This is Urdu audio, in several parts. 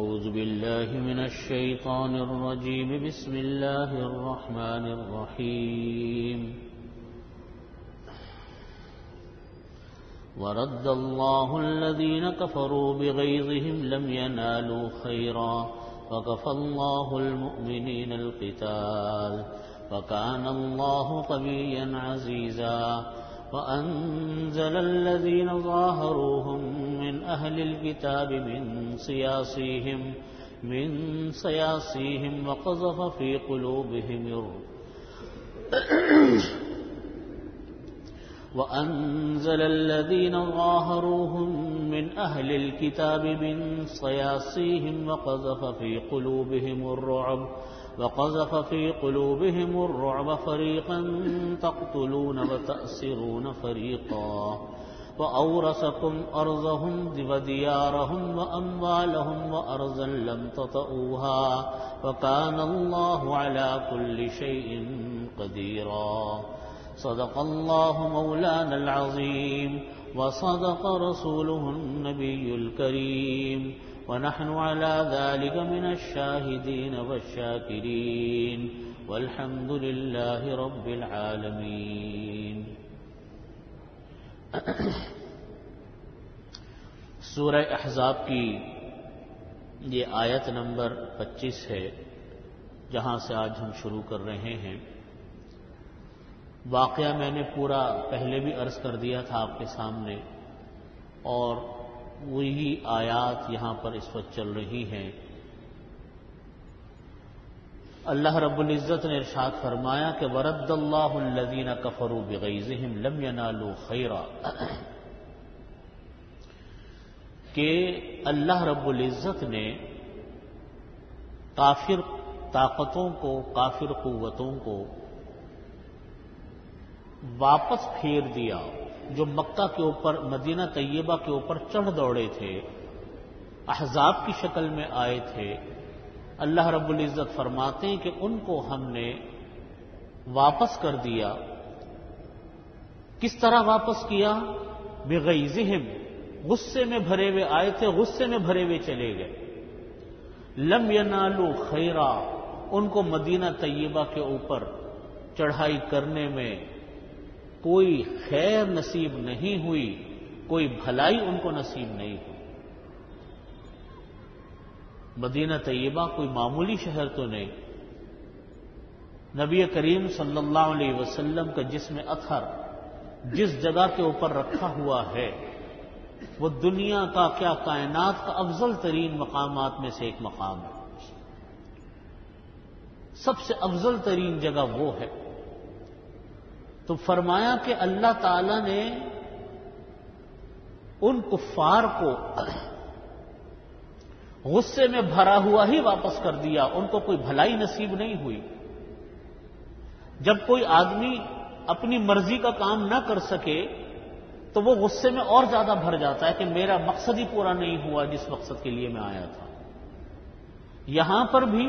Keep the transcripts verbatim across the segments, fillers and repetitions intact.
أعوذ بالله من الشيطان الرجيم بسم الله الرحمن الرحيم ورد الله الذين كفروا بغيظهم لم ينالوا خيرا وكفى الله المؤمنين القتال وكان الله قويا عزيزا وأنزل الذين ظاهروهم من أهل الكتاب من صياصيهم من صياصيهم وقذف في قلوبهم وأنزل الذين ظاهروهم من أهل الكتاب من صياصيهم وقذف في قلوبهم الرعب وقذف في قلوبهم الرعب فريقا تقتلون وتأسرون فريقا وأورثكم أرضهم وديارهم وأموالهم وأرضا لم تطئوها وكان الله على كل شيء قديرا صدق الله مولانا العظيم وصدق رسوله النبي الكريم ونحن على ذلك من الشاهدين والشاكرين والحمد لله رب العالمين. سورہ احزاب کی یہ آیت نمبر پچیس ہے جہاں سے آج ہم شروع کر رہے ہیں. واقعہ میں نے پورا پہلے بھی عرض کر دیا تھا آپ کے سامنے، اور وہی آیات یہاں پر اس وقت چل رہی ہیں. اللہ رب العزت نے ارشاد فرمایا کہ ورد اللہ الذین کفروا بغیظہم لم ینالوا خیرا، کہ اللہ رب العزت نے کافر طاقتوں کو، کافر قوتوں کو واپس پھیر دیا جو مکہ کے اوپر، مدینہ طیبہ کے اوپر چڑھ دوڑے تھے، احزاب کی شکل میں آئے تھے. اللہ رب العزت فرماتے ہیں کہ ان کو ہم نے واپس کر دیا. کس طرح واپس کیا؟ بغیظہم، غصے میں بھرے ہوئے آئے تھے، غصے میں بھرے ہوئے چلے گئے. لم ینالوا خیرا، ان کو مدینہ طیبہ کے اوپر چڑھائی کرنے میں کوئی خیر نصیب نہیں ہوئی، کوئی بھلائی ان کو نصیب نہیں ہوئی. مدینہ طیبہ کوئی معمولی شہر تو نہیں. نبی کریم صلی اللہ علیہ وسلم کا جسم اطہر جس جگہ کے اوپر رکھا ہوا ہے وہ دنیا کا کیا کائنات کا افضل ترین مقامات میں سے ایک مقام ہے. سب سے افضل ترین جگہ وہ ہے. تو فرمایا کہ اللہ تعالی نے ان کفار کو غصے میں بھرا ہوا ہی واپس کر دیا، ان کو کوئی بھلائی نصیب نہیں ہوئی. جب کوئی آدمی اپنی مرضی کا کام نہ کر سکے تو وہ غصے میں اور زیادہ بھر جاتا ہے کہ میرا مقصد ہی پورا نہیں ہوا جس مقصد کے لیے میں آیا تھا. یہاں پر بھی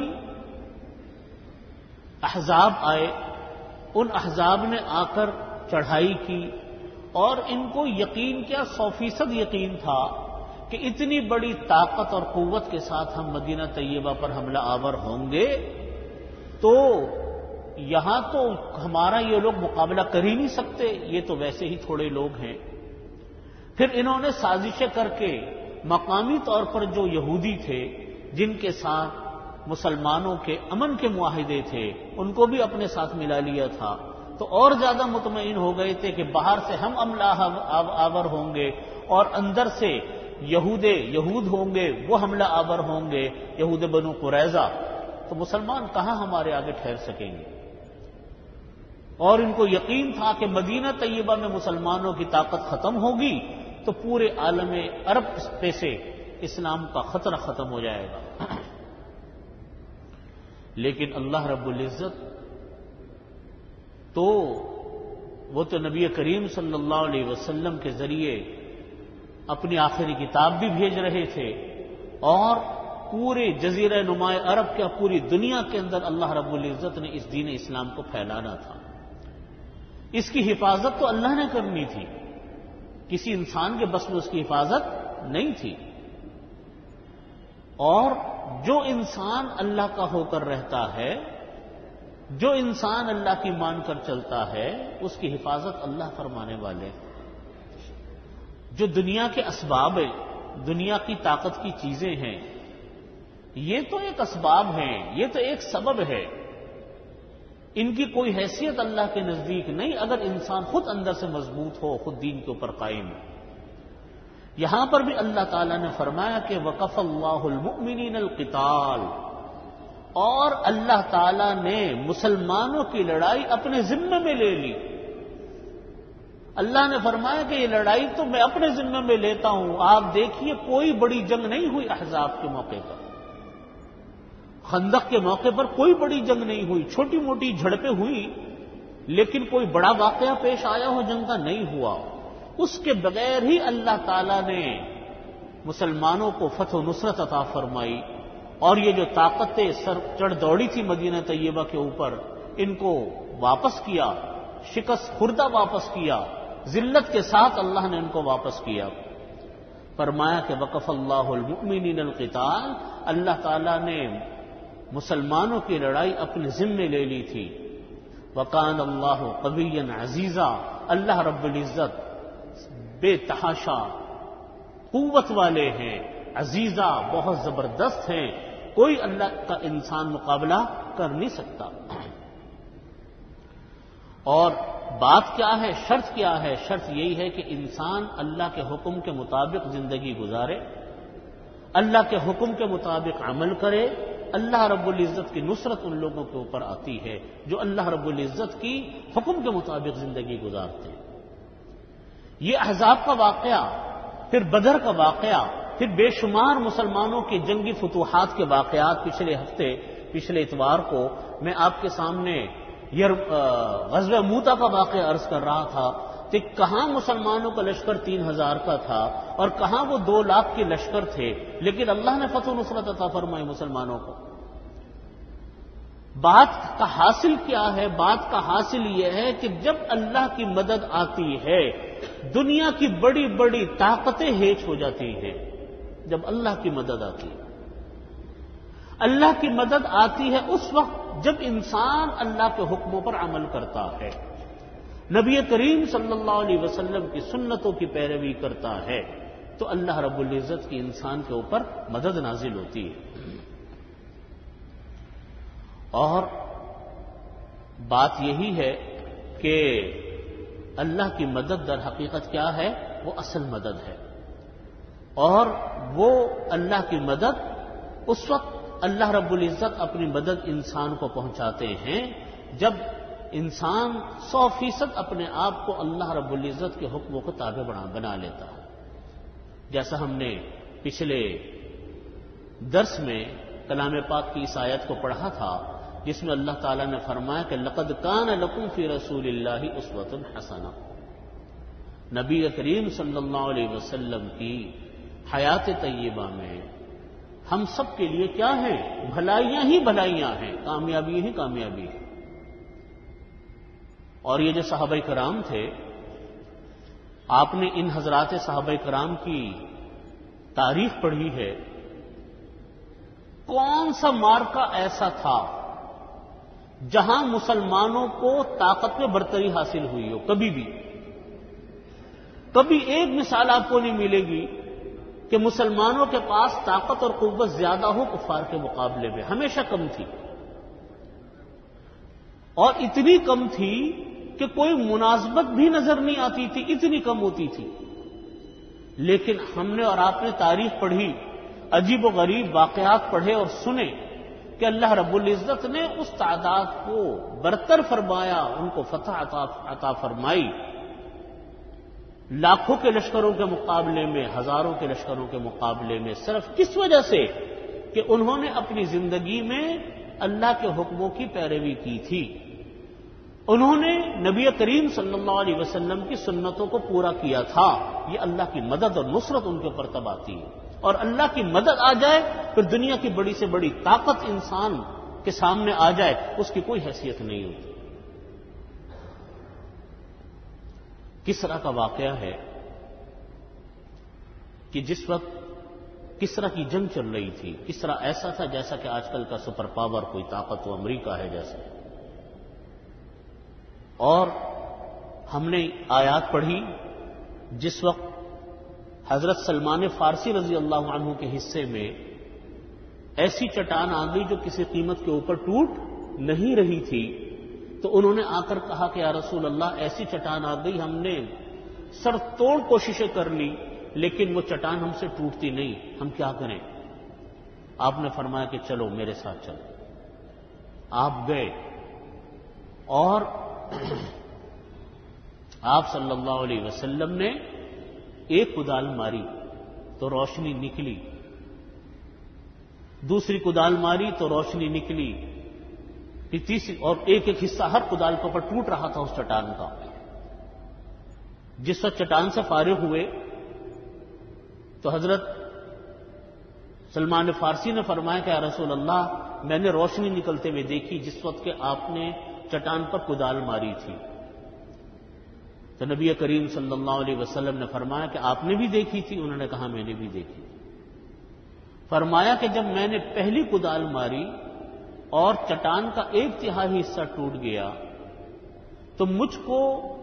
احزاب آئے، ان احزاب نے آ کر چڑھائی کی، اور ان کو یقین کیا سو فیصد یقین تھا کہ اتنی بڑی طاقت اور قوت کے ساتھ ہم مدینہ طیبہ پر حملہ آور ہوں گے تو یہاں تو ہمارا یہ لوگ مقابلہ کر ہی نہیں سکتے، یہ تو ویسے ہی تھوڑے لوگ ہیں. پھر انہوں نے سازشیں کر کے مقامی طور پر جو یہودی تھے جن کے ساتھ مسلمانوں کے امن کے معاہدے تھے ان کو بھی اپنے ساتھ ملا لیا تھا، تو اور زیادہ مطمئن ہو گئے تھے کہ باہر سے ہم حملہ آور ہوں گے اور اندر سے یہود یہود ہوں گے، وہ حملہ آور ہوں گے، یہود بنو قریظہ. تو مسلمان کہاں ہمارے آگے ٹھہر سکیں گے؟ اور ان کو یقین تھا کہ مدینہ طیبہ میں مسلمانوں کی طاقت ختم ہوگی تو پورے عالم عرب پہ سے اسلام کا خطرہ ختم ہو جائے گا. لیکن اللہ رب العزت تو وہ تو نبی کریم صلی اللہ علیہ وسلم کے ذریعے اپنی آخری کتاب بھی بھیج رہے تھے، اور پورے جزیرہ نماء عرب کے پوری دنیا کے اندر اللہ رب العزت نے اس دین اسلام کو پھیلانا تھا. اس کی حفاظت تو اللہ نے کرنی تھی، کسی انسان کے بس میں اس کی حفاظت نہیں تھی. اور جو انسان اللہ کا ہو کر رہتا ہے، جو انسان اللہ کی مان کر چلتا ہے، اس کی حفاظت اللہ فرمانے والے۔ جو دنیا کے اسباب ہیں، دنیا کی طاقت کی چیزیں ہیں، یہ تو ایک اسباب ہیں، یہ تو ایک سبب ہے، ان کی کوئی حیثیت اللہ کے نزدیک نہیں اگر انسان خود اندر سے مضبوط ہو، خود دین کے اوپر قائم ہو۔ یہاں پر بھی اللہ تعالیٰ نے فرمایا کہ وَكَفَى اللَّهُ الْمُؤْمِنِينَ الْقِتَالَ، اور اللہ تعالیٰ نے مسلمانوں کی لڑائی اپنے ذمے میں لے لی۔ اللہ نے فرمایا کہ یہ لڑائی تو میں اپنے ذمے میں لیتا ہوں۔ آپ دیکھیے کوئی بڑی جنگ نہیں ہوئی احزاب کے موقع پر، خندق کے موقع پر کوئی بڑی جنگ نہیں ہوئی، چھوٹی موٹی جھڑپیں ہوئی، لیکن کوئی بڑا واقعہ پیش آیا ہو جنگ کا نہیں ہوا۔ اس کے بغیر ہی اللہ تعالیٰ نے مسلمانوں کو فتح و نصرت عطا فرمائی، اور یہ جو طاقتیں سر چڑھ دوڑی تھی مدینہ طیبہ کے اوپر، ان کو واپس کیا، شکست خوردہ واپس کیا، ذلت کے ساتھ اللہ نے ان کو واپس کیا۔ فرمایا کہ وقف اللہ المؤمنین القتال، اللہ تعالیٰ نے مسلمانوں کی لڑائی اپنے ذمے لے لی تھی۔ وکان اللہ قویا عزیزا، اللہ رب العزت بے تحاشا قوت والے ہیں، عزیزہ بہت زبردست ہیں، کوئی اللہ کا انسان مقابلہ کر نہیں سکتا۔ اور بات کیا ہے، شرط کیا ہے؟ شرط یہی ہے کہ انسان اللہ کے حکم کے مطابق زندگی گزارے، اللہ کے حکم کے مطابق عمل کرے۔ اللہ رب العزت کی نصرت ان لوگوں کے اوپر آتی ہے جو اللہ رب العزت کی حکم کے مطابق زندگی گزارتے ہیں۔ یہ احزاب کا واقعہ، پھر بدر کا واقعہ، پھر بے شمار مسلمانوں کے جنگی فتوحات کے واقعات پچھلے ہفتے پچھلے اتوار کو میں آپ کے سامنے غزوہ موتا کا واقعہ عرض کر رہا تھا کہ کہاں مسلمانوں کا لشکر تین ہزار کا تھا اور کہاں وہ دو لاکھ کے لشکر تھے، لیکن اللہ نے فتح و نصرت عطا فرمائی مسلمانوں کو۔ بات کا حاصل کیا ہے؟ بات کا حاصل یہ ہے کہ جب اللہ کی مدد آتی ہے دنیا کی بڑی بڑی طاقتیں ہیچ ہو جاتی ہیں۔ جب اللہ کی مدد آتی ہے، اللہ کی مدد آتی ہے اس وقت جب انسان اللہ کے حکموں پر عمل کرتا ہے، نبی کریم صلی اللہ علیہ وسلم کی سنتوں کی پیروی کرتا ہے، تو اللہ رب العزت کی انسان کے اوپر مدد نازل ہوتی ہے۔ اور بات یہی ہے کہ اللہ کی مدد در حقیقت کیا ہے؟ وہ اصل مدد ہے، اور وہ اللہ کی مدد اس وقت اللہ رب العزت اپنی مدد انسان کو پہنچاتے ہیں جب انسان سو فیصد اپنے آپ کو اللہ رب العزت کے حکموں کو تابع بنا لیتا ہے۔ جیسا ہم نے پچھلے درس میں کلام پاک کی اس آیت کو پڑھا تھا جس میں اللہ تعالیٰ نے فرمایا کہ لقد کان لکم فی رسول اللہ اسوۃ حسنہ، نبی کریم صلی اللہ علیہ وسلم کی حیات طیبہ میں ہم سب کے لیے کیا ہیں؟ بھلائیاں ہی بھلائیاں ہیں، کامیابی ہی کامیابی ہے۔ اور یہ جو صحابہ کرام تھے، آپ نے ان حضرات صحابہ کرام کی تاریخ پڑھی ہے، کون سا مارکا ایسا تھا جہاں مسلمانوں کو طاقت میں برتری حاصل ہوئی ہو؟ کبھی بھی کبھی ایک مثال آپ کو نہیں ملے گی کہ مسلمانوں کے پاس طاقت اور قوت زیادہ ہو کفار کے مقابلے میں، ہمیشہ کم تھی، اور اتنی کم تھی کہ کوئی مناسبت بھی نظر نہیں آتی تھی، اتنی کم ہوتی تھی۔ لیکن ہم نے اور آپ نے تاریخ پڑھی، عجیب و غریب واقعات پڑھے اور سنے کہ اللہ رب العزت نے اس تعداد کو برتر فرمایا، ان کو فتح عطا فرمائی، لاکھوں کے لشکروں کے مقابلے میں، ہزاروں کے لشکروں کے مقابلے میں، صرف کس وجہ سے کہ انہوں نے اپنی زندگی میں اللہ کے حکموں کی پیروی کی تھی، انہوں نے نبی کریم صلی اللہ علیہ وسلم کی سنتوں کو پورا کیا تھا۔ یہ اللہ کی مدد اور نصرت ان کے اوپر تب آتی ہے، اور اللہ کی مدد آ جائے پھر دنیا کی بڑی سے بڑی طاقت انسان کے سامنے آ جائے، اس کی کوئی حیثیت نہیں ہوتی۔ کس طرح کا واقعہ ہے کہ جس وقت کسرا کی جنگ چل رہی تھی. کسرا ایسا تھا جیسا کہ آج کل کا سپر پاور کوئی طاقت و امریکہ ہے جیسے. اور ہم نے آیات پڑھی جس وقت حضرت سلمان فارسی رضی اللہ عنہ کے حصے میں ایسی چٹان آ گئی جو کسی قیمت کے اوپر ٹوٹ نہیں رہی تھی، تو انہوں نے آ کر کہا کہ یا رسول اللہ ایسی چٹان آ گئی، ہم نے سر توڑ کوششیں کر لی لیکن وہ چٹان ہم سے ٹوٹتی نہیں، ہم کیا کریں؟ آپ نے فرمایا کہ چلو میرے ساتھ چلو. آپ گئے اور آپ صلی اللہ علیہ وسلم نے ایک کدال ماری تو روشنی نکلی، دوسری کدال ماری تو روشنی نکلی، تیسری، اور ایک ایک حصہ ہر کدال کے اوپر ٹوٹ رہا تھا اس چٹان کا. جس وقت چٹان سے فارغ ہوئے تو حضرت سلمان فارسی نے فرمایا کہ یا رسول اللہ میں نے روشنی نکلتے ہوئے دیکھی جس وقت کہ آپ نے چٹان پر کدال ماری تھی. تو نبی کریم صلی اللہ علیہ وسلم نے فرمایا کہ آپ نے بھی دیکھی تھی؟ انہوں نے کہا میں نے بھی دیکھی. فرمایا کہ جب میں نے پہلی کدال ماری اور چٹان کا ایک تہائی حصہ ٹوٹ گیا تو مجھ کو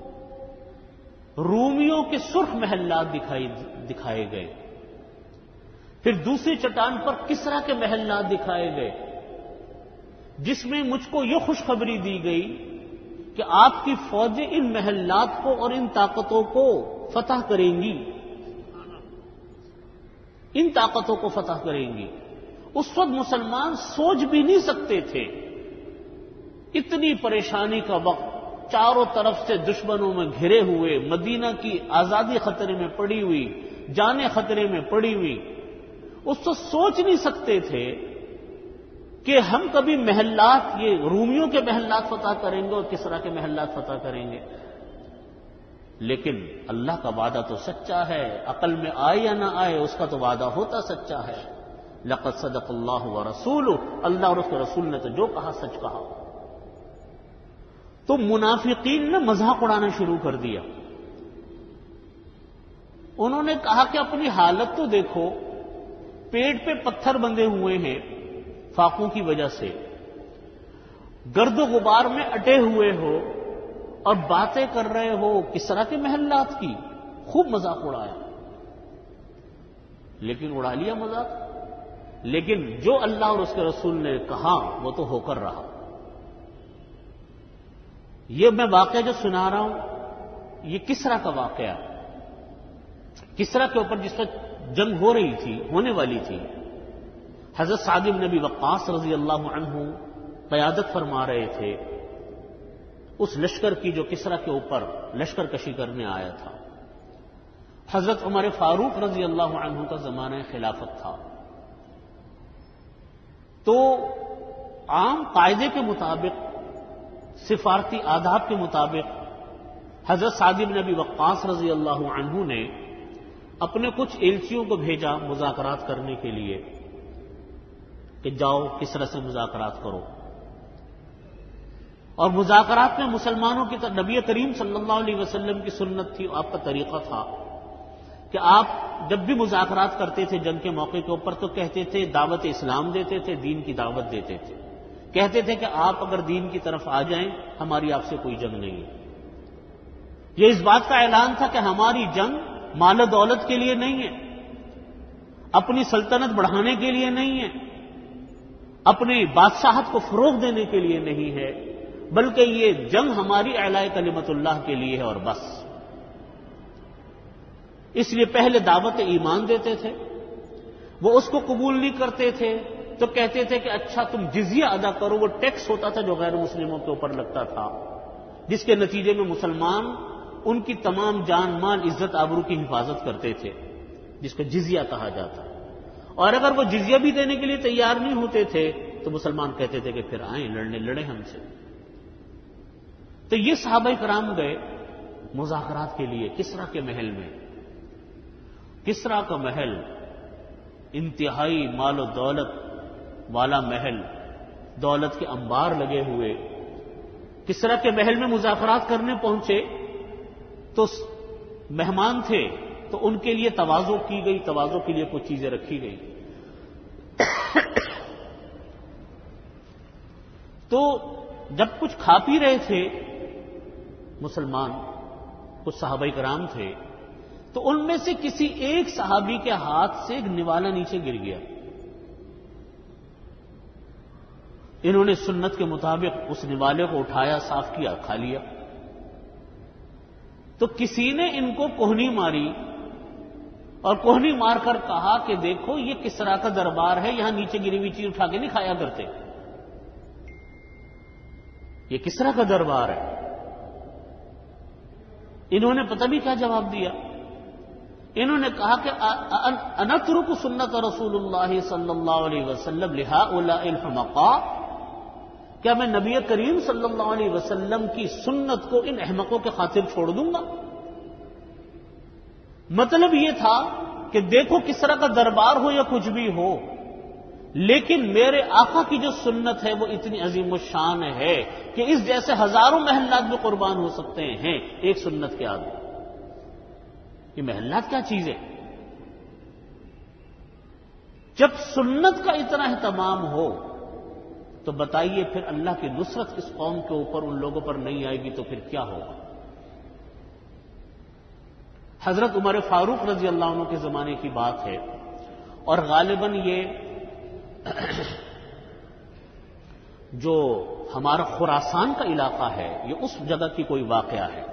رومیوں کے سرخ محلات دکھائی دکھائے گئے. پھر دوسری چٹان پر کسرا کے محلات دکھائے گئے جس میں مجھ کو یہ خوشخبری دی گئی کہ آپ کی فوجیں ان محلات کو اور ان طاقتوں کو فتح کریں گی، ان طاقتوں کو فتح کریں گی. اس وقت مسلمان سوچ بھی نہیں سکتے تھے. اتنی پریشانی کا وقت، چاروں طرف سے دشمنوں میں گھرے ہوئے، مدینہ کی آزادی خطرے میں پڑی ہوئی، جانیں خطرے میں پڑی ہوئی. اس وقت سوچ نہیں سکتے تھے کہ ہم کبھی محلات، یہ رومیوں کے محلات فتح کریں گے اور کسرا کے محلات فتح کریں گے. لیکن اللہ کا وعدہ تو سچا ہے، عقل میں آئے یا نہ آئے اس کا تو وعدہ ہوتا سچا ہے. لقد صدق اللہ ورسولہ، اللہ اور اس کے رسول نے تو جو کہا سچ کہا. تو منافقین نے مذاق اڑانا شروع کر دیا. انہوں نے کہا کہ اپنی حالت تو دیکھو، پیٹ پہ پتھر بندھے ہوئے ہیں فاقوں کی وجہ سے، گرد و غبار میں اٹے ہوئے ہو اور باتیں کر رہے ہو کسرا کے محلات کی. خوب مذاق اڑایا، لیکن اڑا لیا مذاق. لیکن جو اللہ اور اس کے رسول نے کہا وہ تو ہو کر رہا. یہ میں واقعہ جو سنا رہا ہوں یہ کسرا کا واقعہ. کسرا کے اوپر جس وقت جنگ ہو رہی تھی، ہونے والی تھی، حضرت سعد بن ابی وقاص رضی اللہ عنہ قیادت فرما رہے تھے اس لشکر کی جو کسرا کے اوپر لشکر کشی کرنے آیا تھا. حضرت عمر فاروق رضی اللہ عنہ کا زمانہ خلافت تھا. تو عام قاعدے کے مطابق، سفارتی آداب کے مطابق، حضرت سعد بن ابی وقاص رضی اللہ عنہ نے اپنے کچھ ایلچیوں کو بھیجا مذاکرات کرنے کے لیے کہ جاؤ کسرا سے مذاکرات کرو. اور مذاکرات میں مسلمانوں کی طرف نبی کریم صلی اللہ علیہ وسلم کی سنت تھی، آپ کا طریقہ تھا کہ آپ جب بھی مذاکرات کرتے تھے جنگ کے موقع کے اوپر تو کہتے تھے دعوت اسلام دیتے تھے، دین کی دعوت دیتے تھے. کہتے تھے کہ آپ اگر دین کی طرف آ جائیں ہماری آپ سے کوئی جنگ نہیں ہے. یہ اس بات کا اعلان تھا کہ ہماری جنگ مال و دولت کے لیے نہیں ہے، اپنی سلطنت بڑھانے کے لیے نہیں ہے، اپنی بادشاہت کو فروغ دینے کے لیے نہیں ہے، بلکہ یہ جنگ ہماری اعلاء کلمت اللہ کے لیے ہے اور بس. اس لیے پہلے دعوت ایمان دیتے تھے. وہ اس کو قبول نہیں کرتے تھے تو کہتے تھے کہ اچھا تم جزیہ ادا کرو. وہ ٹیکس ہوتا تھا جو غیر مسلموں کے اوپر لگتا تھا، جس کے نتیجے میں مسلمان ان کی تمام جان مال عزت آبرو کی حفاظت کرتے تھے، جس کو جزیہ کہا جاتا. اور اگر وہ جزیہ بھی دینے کے لیے تیار نہیں ہوتے تھے تو مسلمان کہتے تھے کہ پھر آئیں لڑنے لڑیں ہم سے. تو یہ صحابہ کرام گئے مذاکرات کے لیے کسرا کے محل میں. کسرا کا محل انتہائی مال و دولت والا محل، دولت کے انبار لگے ہوئے. کسرا کے محل میں مذاکرات کرنے پہنچے تو مہمان تھے تو ان کے لیے تواضع کی گئی، تواضع کے لیے کچھ چیزیں رکھی گئی. تو جب کچھ کھا پی رہے تھے مسلمان، کچھ صحابہ کرام تھے، تو ان میں سے کسی ایک صحابی کے ہاتھ سے ایک نوالا نیچے گر گیا. انہوں نے سنت کے مطابق اس نوالے کو اٹھایا، صاف کیا، کھا لیا. تو کسی نے ان کو کوہنی ماری اور کوہنی مار کر کہا کہ دیکھو یہ کسرا کا دربار ہے، یہاں نیچے گری ہوئی چیز اٹھا کے نہیں کھایا کرتے، یہ کسرا کا دربار ہے. انہوں نے پتہ بھی کیا جواب دیا؟ انہوں نے کہا کہ انترک سنت رسول اللہ صلی اللہ علیہ وسلم لہؤلاء الحمقاء، کیا میں نبی کریم صلی اللہ علیہ وسلم کی سنت کو ان احمقوں کے خاطر چھوڑ دوں گا؟ مطلب یہ تھا کہ دیکھو کسرا کا دربار ہو یا کچھ بھی ہو، لیکن میرے آقا کی جو سنت ہے وہ اتنی عظیم الشان ہے کہ اس جیسے ہزاروں محلات بھی قربان ہو سکتے ہیں ایک سنت کے آگے. یہ محلات کیا چیز ہے؟ جب سنت کا اتنا اہتمام ہو تو بتائیے پھر اللہ کی نصرت اس قوم کے اوپر، ان لوگوں پر نہیں آئے گی تو پھر کیا ہوگا؟ حضرت عمر فاروق رضی اللہ عنہ کے زمانے کی بات ہے، اور غالباً یہ جو ہمارا خراسان کا علاقہ ہے یہ اس جگہ کی کوئی واقعہ ہے،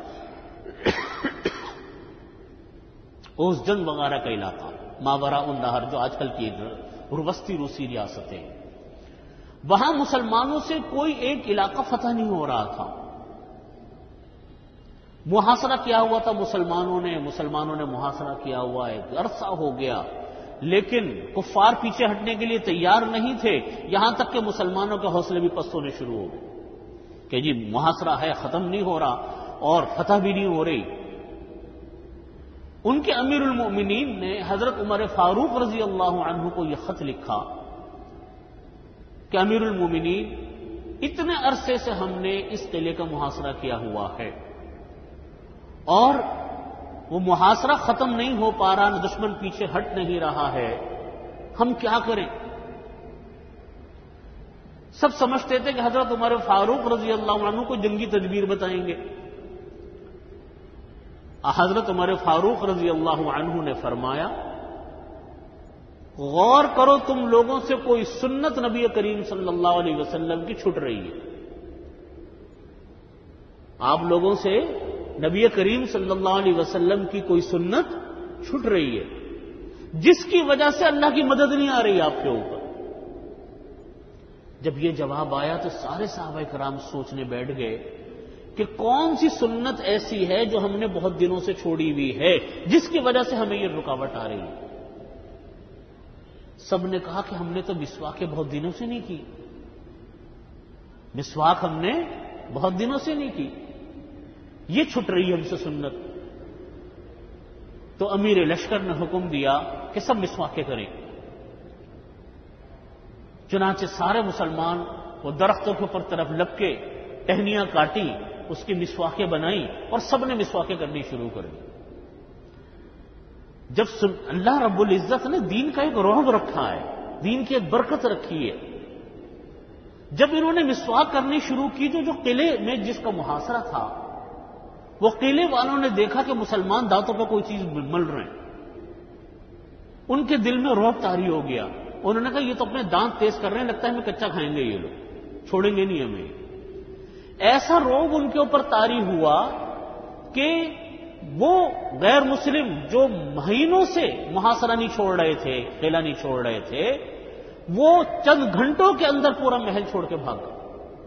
اوزجن وغیرہ کا علاقہ، ماوراء النہر جو آج کل کی وسطی روسی ریاستیں، وہاں مسلمانوں سے کوئی ایک علاقہ فتح نہیں ہو رہا تھا. محاصرہ کیا ہوا تھا مسلمانوں نے مسلمانوں نے محاصرہ کیا ہوا ہے، عرصہ ہو گیا، لیکن کفار پیچھے ہٹنے کے لیے تیار نہیں تھے، یہاں تک کہ مسلمانوں کے حوصلے بھی پست ہونے شروع ہو گئے کہ جی محاصرہ ہے، ختم نہیں ہو رہا اور فتح بھی نہیں ہو رہی. ان کے امیر المؤمنین نے حضرت عمر فاروق رضی اللہ عنہ کو یہ خط لکھا کہ امیر المؤمنین، اتنے عرصے سے ہم نے اس قلعے کا محاصرہ کیا ہوا ہے اور وہ محاصرہ ختم نہیں ہو پا رہا، نہ دشمن پیچھے ہٹ نہیں رہا ہے، ہم کیا کریں؟ سب سمجھتے تھے کہ حضرت عمر فاروق رضی اللہ عنہ کو جنگی تدبیر بتائیں گے. حضرت عمر فاروق رضی اللہ عنہ نے فرمایا، غور کرو تم لوگوں سے کوئی سنت نبی کریم صلی اللہ علیہ وسلم کی چھٹ رہی ہے. آپ لوگوں سے نبی کریم صلی اللہ علیہ وسلم کی کوئی سنت چھٹ رہی ہے جس کی وجہ سے اللہ کی مدد نہیں آ رہی آپ کے اوپر. جب یہ جواب آیا تو سارے صحابہ کرام سوچنے بیٹھ گئے کہ کون سی سنت ایسی ہے جو ہم نے بہت دنوں سے چھوڑی ہوئی ہے جس کی وجہ سے ہمیں یہ رکاوٹ آ رہی ہے. سب نے کہا کہ ہم نے تو مسواک بہت دنوں سے نہیں کی، مسواک ہم نے بہت دنوں سے نہیں کی، یہ چھٹ رہی ہے ہم سے سنت. تو امیر لشکر نے حکم دیا کہ سب مسواکیں کریں. چنانچہ سارے مسلمان وہ درختوں کے اوپر طرف لگ کے ٹہنیاں کاٹی، اس کی مسواکیں بنائیں اور سب نے مسواکیں کرنی شروع کر دی. جب اللہ رب العزت نے دین کا ایک رعب رکھا ہے، دین کی ایک برکت رکھی ہے، جب انہوں نے مسواک کرنی شروع کی تو جو قلعے میں جس کا محاصرہ تھا وہ قلعے والوں نے دیکھا کہ مسلمان دانتوں پہ کوئی چیز مل رہے ہیں، ان کے دل میں رعب طاری ہو گیا. انہوں نے کہا یہ تو اپنے دانت تیز کر رہے ہیں، لگتا ہے ہمیں کچا کھائیں گے، یہ لوگ چھوڑیں گے نہیں ہمیں. ایسا رعب ان کے اوپر طاری ہوا کہ وہ غیر مسلم جو مہینوں سے محاصرہ نہیں چھوڑ رہے تھے، قلعہ نہیں چھوڑ رہے تھے، وہ چند گھنٹوں کے اندر پورا محل چھوڑ کے بھاگ گئے.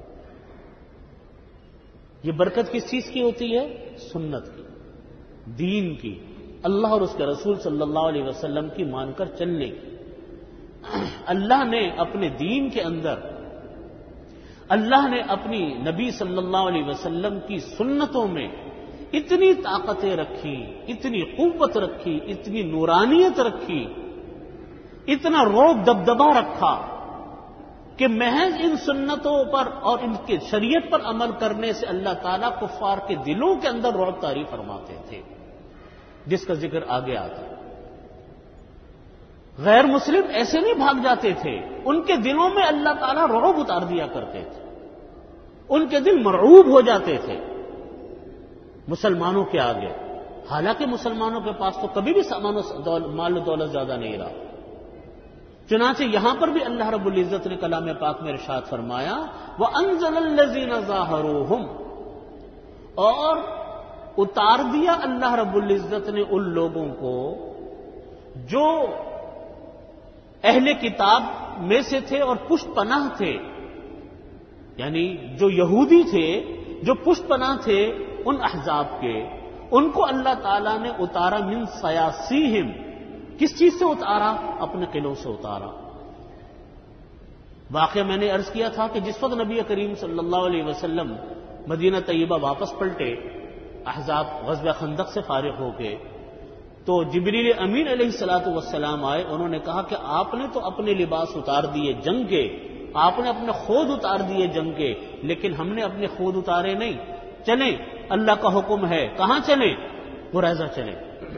یہ برکت کس چیز کی ہوتی ہے؟ سنت کی، دین کی، اللہ اور اس کے رسول صلی اللہ علیہ وسلم کی مان کر چلنے کی. اللہ نے اپنے دین کے اندر، اللہ نے اپنی نبی صلی اللہ علیہ وسلم کی سنتوں میں اتنی طاقتیں رکھی، اتنی قوت رکھی، اتنی نورانیت رکھی، اتنا روب دبدبا رکھا کہ محض ان سنتوں پر اور ان کے شریعت پر عمل کرنے سے اللہ تعالیٰ کفار کے دلوں کے اندر رعب طاری فرماتے تھے. جس کا ذکر آگے آتا ہے۔ غیر مسلم ایسے نہیں بھاگ جاتے تھے، ان کے دلوں میں اللہ تعالیٰ رعب اتار دیا کرتے تھے، ان کے دل مرعوب ہو جاتے تھے مسلمانوں کے آگے، حالانکہ مسلمانوں کے پاس تو کبھی بھی سامان و مال و دولت زیادہ نہیں رہا۔ چنانچہ یہاں پر بھی اللہ رب العزت نے کلام پاک میں ارشاد فرمایا وَأَنزَلَ الَّذِينَ ظَاهَرُوهُمْ، اور اتار دیا اللہ رب العزت نے ان لوگوں کو جو اہل کتاب میں سے تھے اور پشت پناہ تھے، یعنی جو یہودی تھے، جو پشت پناہ تھے ان احزاب کے، ان کو اللہ تعالیٰ نے اتارا من سیاسیہم، کس چیز سے اتارا؟ اپنے قلعوں سے اتارا۔ واقعہ میں نے عرض کیا تھا کہ جس وقت نبی کریم صلی اللہ علیہ وسلم مدینہ طیبہ واپس پلٹے احزاب غزوہ خندق سے فارغ ہو کے، تو جبریل امین علیہ الصلوۃ والسلام آئے، انہوں نے کہا کہ آپ نے تو اپنے لباس اتار دیے جنگ کے، آپ نے اپنے خود اتار دیے جنگ کے، لیکن ہم نے اپنے خود اتارے نہیں، چلیں اللہ کا حکم ہے، کہاں چلیں؟ قریظہ چلیں۔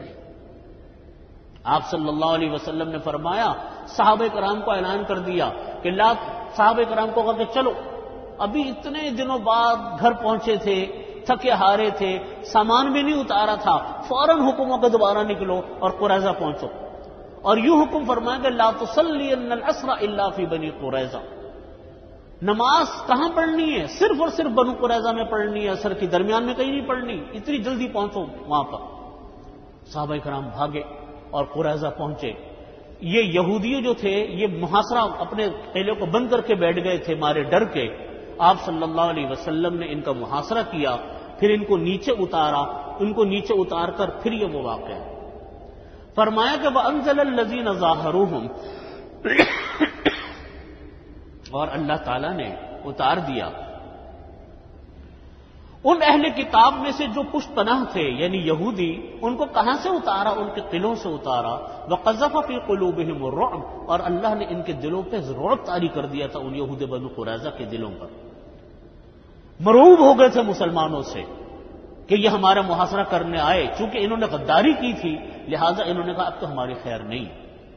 آپ صلی اللہ علیہ وسلم نے فرمایا، صحابہ کرام کو اعلان کر دیا کہ لا صحابہ کرام کو کہا کہ چلو، ابھی اتنے دنوں بعد گھر پہنچے تھے، تھکے ہارے تھے، سامان بھی نہیں اتارا تھا، فوراً حکموں کو دوبارہ نکلو اور قریظہ پہنچو۔ اور یوں حکم فرمایا کہ لا تصلین العصر الا فی بنی قریظہ، نماز کہاں پڑھنی ہے؟ صرف اور صرف بنو قریظہ میں پڑھنی ہے، عصر کی درمیان میں کہیں نہیں پڑھنی، اتنی جلدی پہنچو وہاں پر۔ صحابہ کرام بھاگے اور قریظہ پہنچے۔ یہ یہودی جو تھے یہ محاصرہ اپنے قلعے کو بند کر کے بیٹھ گئے تھے مارے ڈر کے۔ آپ صلی اللہ علیہ وسلم نے ان کا محاصرہ کیا، پھر ان کو نیچے اتارا، ان کو نیچے اتار کر پھر یہ وہ واقعہ فرمایا کہ وَأَنزَلَ الَّذِينَ ظَاهَرُوهُمْ، اور اللہ تعالیٰ نے اتار دیا ان اہل کتاب میں سے جو پشت پناہ تھے یعنی یہودی، ان کو کہاں سے اتارا؟ ان کے قلعوں سے اتارا۔ وَقَذَفَ فِي قُلُوبِهِمُ الرُّعْبَ، اور اللہ نے ان کے دلوں پہ رعب طاری کر دیا تھا، ان یہود بنو قریظہ کے دلوں پر مرعوب ہو گئے تھے مسلمانوں سے کہ یہ ہمارا محاصرہ کرنے آئے، چونکہ انہوں نے غداری کی تھی لہذا انہوں نے کہا اب تو ہماری خیر نہیں۔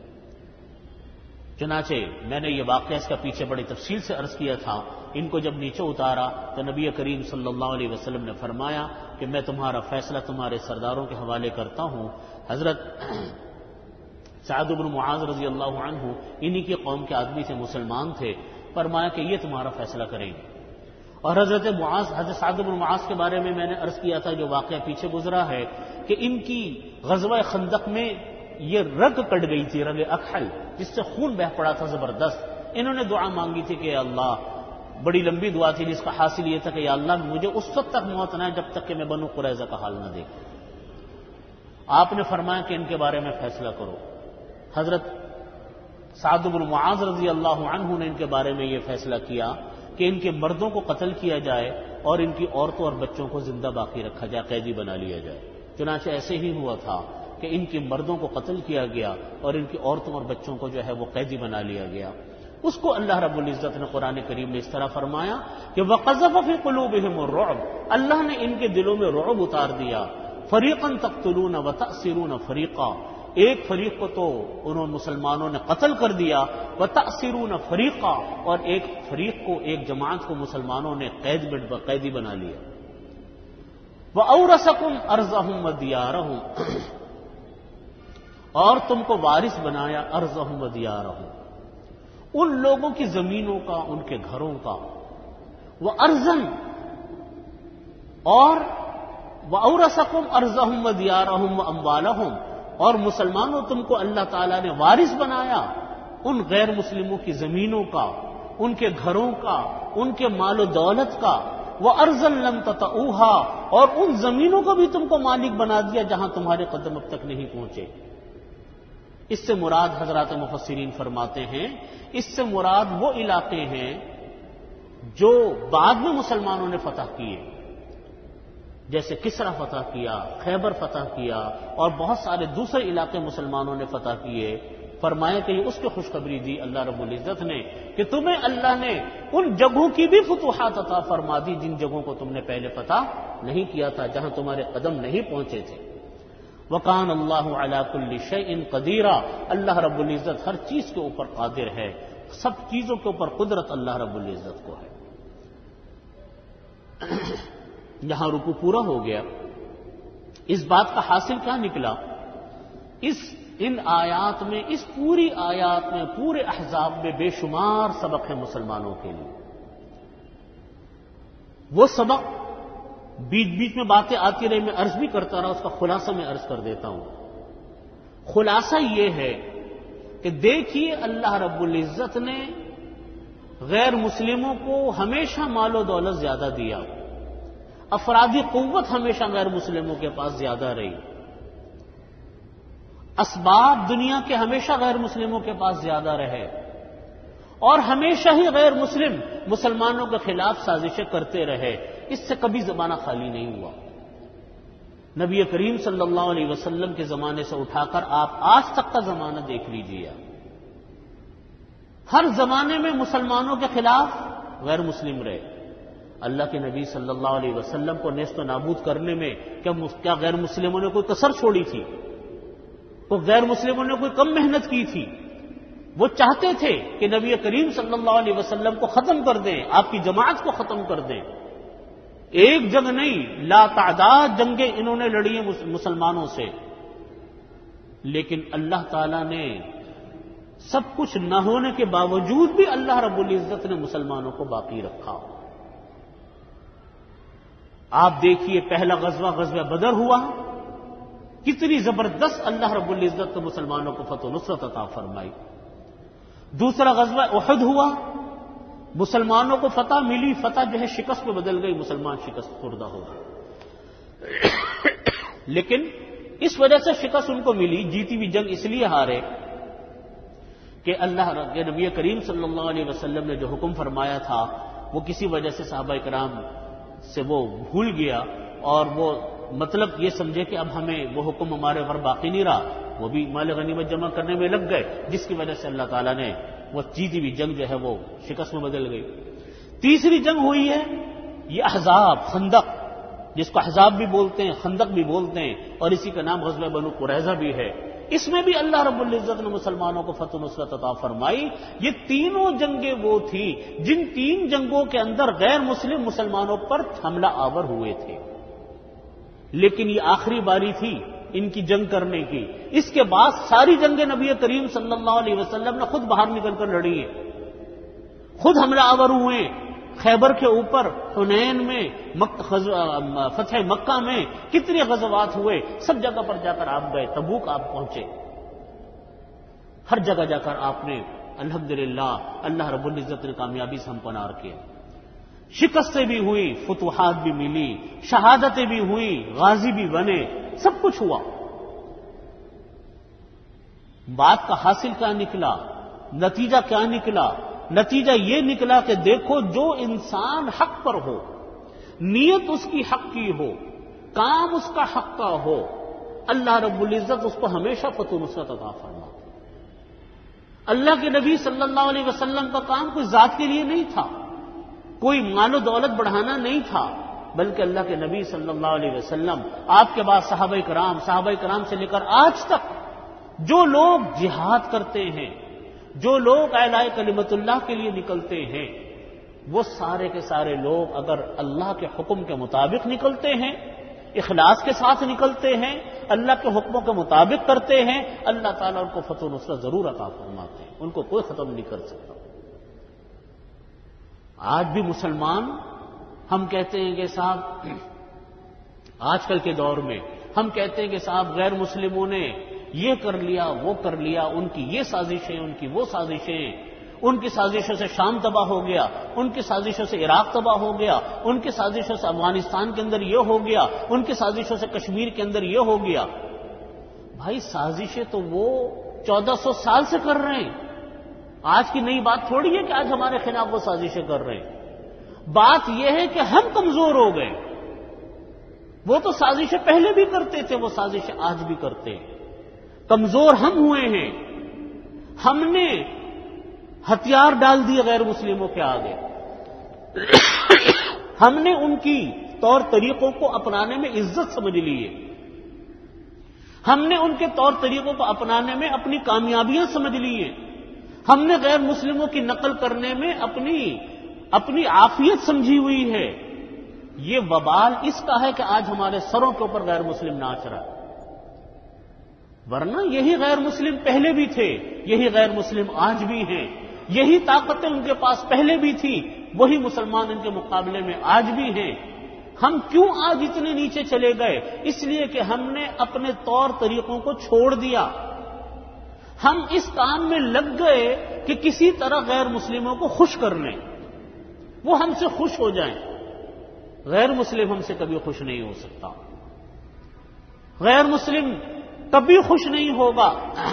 چنانچہ میں نے یہ واقعہ اس کا پیچھے بڑی تفصیل سے عرض کیا تھا، ان کو جب نیچے اتارا تو نبی کریم صلی اللہ علیہ وسلم نے فرمایا کہ میں تمہارا فیصلہ تمہارے سرداروں کے حوالے کرتا ہوں۔ حضرت سعد بن معاذ رضی اللہ عنہ انہی کی قوم کے آدمی تھے، مسلمان تھے، فرمایا کہ یہ تمہارا فیصلہ کریں گے۔ اور حضرت معاذ حضرت سعد بن معاذ کے بارے میں میں نے عرض کیا تھا جو واقعہ پیچھے گزرا ہے کہ ان کی غزوہ خندق میں یہ رگ کٹ گئی تھی، رگ اکحل، جس سے خون بہہ پڑا تھا زبردست۔ انہوں نے دعا مانگی تھی کہ اللہ، بڑی لمبی دعا تھی جس کا حاصل یہ تھا کہ یا اللہ مجھے اس وقت تک موت نہ ہے جب تک کہ میں بنو قریظہ کا حال نہ دیکھوں۔ آپ نے فرمایا کہ ان کے بارے میں فیصلہ کرو۔ حضرت سعد بن معاذ رضی اللہ عنہ نے ان کے بارے میں یہ فیصلہ کیا کہ ان کے مردوں کو قتل کیا جائے اور ان کی عورتوں اور بچوں کو زندہ باقی رکھا جائے، قیدی بنا لیا جائے۔ چنانچہ ایسے ہی ہوا تھا کہ ان کے مردوں کو قتل کیا گیا اور ان کی عورتوں اور بچوں کو جو ہے وہ قیدی بنا لیا گیا۔ اس کو اللہ رب العزت نے قرآن کریم میں اس طرح فرمایا کہ وَقَذَفَ فِي قُلُوبِهِمُ الرُّعْبَ، اللہ نے ان کے دلوں میں رعب اتار دیا۔ فَرِيقًا تَقْتُلُونَ وَتَأْسِرُونَ فَرِيقًا، ایک فریق کو تو انہوں مسلمانوں نے قتل کر دیا، وَتَأْسِرُونَ فَرِيقًا، اور ایک فریق کو، ایک جماعت کو مسلمانوں نے قید قیدی بنا لیا۔ وَأَوْرَثَكُمْ أَرْضَهُمْ وَدِيَارَهُمْ، اور تم کو وارث بنایا ارضہم و دیارہم، ان لوگوں کی زمینوں کا، ان کے گھروں کا۔ وہ ارضن، اور وَأَوْرَثَكُمْ أَرْضَهُمْ وَدِيَارَهُمْ وَأَمْوَالَهُمْ، اور مسلمانوں تم کو اللہ تعالیٰ نے وارث بنایا ان غیر مسلموں کی زمینوں کا، ان کے گھروں کا، ان کے مال و دولت کا۔ وَأَرْضًا لَمْ تَطَئُوهَا، اور ان زمینوں کو بھی تم کو مالک بنا دیا جہاں تمہارے قدم اب تک نہیں پہنچے۔ اس سے مراد حضرات مفسرین فرماتے ہیں، اس سے مراد وہ علاقے ہیں جو بعد میں مسلمانوں نے فتح کیے، جیسے کسرا فتح کیا، خیبر فتح کیا، اور بہت سارے دوسرے علاقے مسلمانوں نے فتح کیے۔ فرمایا کہ یہ اس کی خوشخبری دی اللہ رب العزت نے کہ تمہیں اللہ نے ان جگہوں کی بھی فتوحات عطا فرما دی جن جگہوں کو تم نے پہلے فتح نہیں کیا تھا، جہاں تمہارے قدم نہیں پہنچے تھے۔ وَكَانَ اللَّهُ عَلَى كُلِّ شَيْءٍ قَدِيرًا، اللہ رب العزت ہر چیز کے اوپر قادر ہے، سب چیزوں کے اوپر قدرت اللہ رب العزت کو ہے۔ یہاں رکوع پورا ہو گیا۔ اس بات کا حاصل کیا نکلا؟ اس ان آیات میں، اس پوری آیات میں، پورے احزاب میں بے شمار سبق ہے مسلمانوں کے لیے۔ وہ سبق بیچ بیچ میں باتیں آتی رہی، میں عرض بھی کرتا رہا، اس کا خلاصہ میں عرض کر دیتا ہوں۔ خلاصہ یہ ہے کہ دیکھیے اللہ رب العزت نے غیر مسلموں کو ہمیشہ مال و دولت زیادہ دیا، افرادی قوت ہمیشہ غیر مسلموں کے پاس زیادہ رہی، اسباب دنیا کے ہمیشہ غیر مسلموں کے پاس زیادہ رہے، اور ہمیشہ ہی غیر مسلم مسلمانوں کے خلاف سازشیں کرتے رہے، اس سے کبھی زمانہ خالی نہیں ہوا۔ نبی کریم صلی اللہ علیہ وسلم کے زمانے سے اٹھا کر آپ آج تک کا زمانہ دیکھ لیجیے، ہر زمانے میں مسلمانوں کے خلاف غیر مسلم رہے۔ اللہ کے نبی صلی اللہ علیہ وسلم کو نیست و نابود کرنے میں کیا غیر مسلموں نے کوئی کسر چھوڑی تھی؟ تو غیر مسلموں نے کوئی کم محنت کی تھی؟ وہ چاہتے تھے کہ نبی کریم صلی اللہ علیہ وسلم کو ختم کر دیں، آپ کی جماعت کو ختم کر دیں۔ ایک جنگ نہیں، لا تعداد جنگیں انہوں نے لڑی ہیں مسلمانوں سے، لیکن اللہ تعالی نے سب کچھ نہ ہونے کے باوجود بھی اللہ رب العزت نے مسلمانوں کو باقی رکھا۔ آپ دیکھیے پہلا غزوہ غزوہ بدر ہوا، کتنی زبردست اللہ رب العزت نے مسلمانوں کو فتح و نصرت عطا فرمائی۔ دوسرا غزوہ احد ہوا، مسلمانوں کو فتح ملی، فتح جو ہے شکست میں بدل گئی، مسلمان شکست خوردہ ہو گئے۔ لیکن اس وجہ سے شکست ان کو ملی، جیتی ہوئی جنگ اس لیے ہارے کہ اللہ کے نبی کریم صلی اللہ علیہ وسلم نے جو حکم فرمایا تھا وہ کسی وجہ سے صحابہ کرام سے وہ بھول گیا، اور وہ مطلب یہ سمجھے کہ اب ہمیں وہ حکم ہمارے گھر باقی نہیں رہا، وہ بھی مال غنیمت جمع کرنے میں لگ گئے، جس کی وجہ سے اللہ تعالیٰ نے وہ جیتی ہوئی جنگ جو ہے وہ شکست میں بدل گئی۔ تیسری جنگ ہوئی ہے یہ احزاب، خندق، جس کو احزاب بھی بولتے ہیں، خندق بھی بولتے ہیں، اور اسی کا نام غزوہ بنو قریظہ بھی ہے۔ اس میں بھی اللہ رب العزت نے مسلمانوں کو فتح و نصرت عطا فرمائی۔ یہ تینوں جنگیں وہ تھی جن تین جنگوں کے اندر غیر مسلم مسلمانوں پر حملہ آور ہوئے تھے، لیکن یہ آخری باری تھی ان کی جنگ کرنے کی۔ اس کے بعد ساری جنگیں نبی کریم صلی اللہ علیہ وسلم نے خود باہر نکل کر لڑی ہیں، خود حملہ آور ہوئے، خیبر کے اوپر، حنین میں، فتح مکہ میں کتنے غزوات ہوئے، سب جگہ پر جا کر آپ گئے، تبوک آپ پہنچے، ہر جگہ جا کر آپ نے الحمدللہ اللہ رب العزت نے کامیابی سے ہم پنار کیا، شکستیں بھی ہوئی، فتوحات بھی ملی، شہادتیں بھی ہوئی، غازی بھی بنے، سب کچھ ہوا۔ بات کا حاصل کیا نکلا؟ نتیجہ کیا نکلا؟ نتیجہ یہ نکلا کہ دیکھو جو انسان حق پر ہو، نیت اس کی حق کی ہو، کام اس کا حق کا ہو، اللہ رب العزت اس کو ہمیشہ فتح و نصرت عطا فرماتا۔ اللہ کے نبی صلی اللہ علیہ وسلم کا کام کوئی ذات کے لیے نہیں تھا، کوئی مال و دولت بڑھانا نہیں تھا، بلکہ اللہ کے نبی صلی اللہ علیہ وسلم، آپ کے بعد صحابہ کرام، صحابہ کرام سے لے کر آج تک جو لوگ جہاد کرتے ہیں، جو لوگ اعلاء کلمت اللہ کے لیے نکلتے ہیں، وہ سارے کے سارے لوگ اگر اللہ کے حکم کے مطابق نکلتے ہیں، اخلاص کے ساتھ نکلتے ہیں، اللہ کے حکموں کے مطابق کرتے ہیں، اللہ تعالیٰ ان کو فتح و نصرت ضرور عطا فرماتے ہیں، ان کو کوئی ختم نہیں کر سکتا۔ آج بھی مسلمان ہم کہتے ہیں کہ صاحب آج کل کے دور میں ہم کہتے ہیں کہ صاحب غیر مسلموں نے یہ کر لیا، وہ کر لیا، ان کی یہ سازشیں، ان کی وہ سازشیں، ان کی سازشوں سے شام تباہ ہو گیا، ان کی سازشوں سے عراق تباہ ہو گیا، ان کی سازشوں سے افغانستان کے اندر یہ ہو گیا، ان کی سازشوں سے کشمیر کے اندر یہ ہو گیا۔ بھائی سازشیں تو وہ چودہ سو سال سے کر رہے ہیں، آج کی نئی بات تھوڑی ہے کہ آج ہمارے خلاف وہ سازشیں کر رہے ہیں۔ بات یہ ہے کہ ہم کمزور ہو گئے، وہ تو سازشیں پہلے بھی کرتے تھے، وہ سازشیں آج بھی کرتے ہیں، کمزور ہم ہوئے ہیں، ہم نے ہتھیار ڈال دیے غیر مسلموں کے آگے، ہم نے ان کی طور طریقوں کو اپنانے میں عزت سمجھ لی ہے، ہم نے ان کے طور طریقوں کو اپنانے میں اپنی کامیابیاں سمجھ لی ہیں، ہم نے غیر مسلموں کی نقل کرنے میں اپنی اپنی عافیت سمجھی ہوئی ہے۔ یہ وبال اس کا ہے کہ آج ہمارے سروں کے اوپر غیر مسلم ناچ رہا ہے، ورنہ یہی غیر مسلم پہلے بھی تھے، یہی غیر مسلم آج بھی ہیں، یہی طاقتیں ان کے پاس پہلے بھی تھی، وہی مسلمان ان کے مقابلے میں آج بھی ہیں۔ ہم کیوں آج اتنے نیچے چلے گئے؟ اس لیے کہ ہم نے اپنے طور طریقوں کو چھوڑ دیا، ہم اس کام میں لگ گئے کہ کسی طرح غیر مسلموں کو خوش کر لیں، وہ ہم سے خوش ہو جائیں۔ غیر مسلم ہم سے کبھی خوش نہیں ہو سکتا، غیر مسلم کبھی خوش نہیں ہوگا۔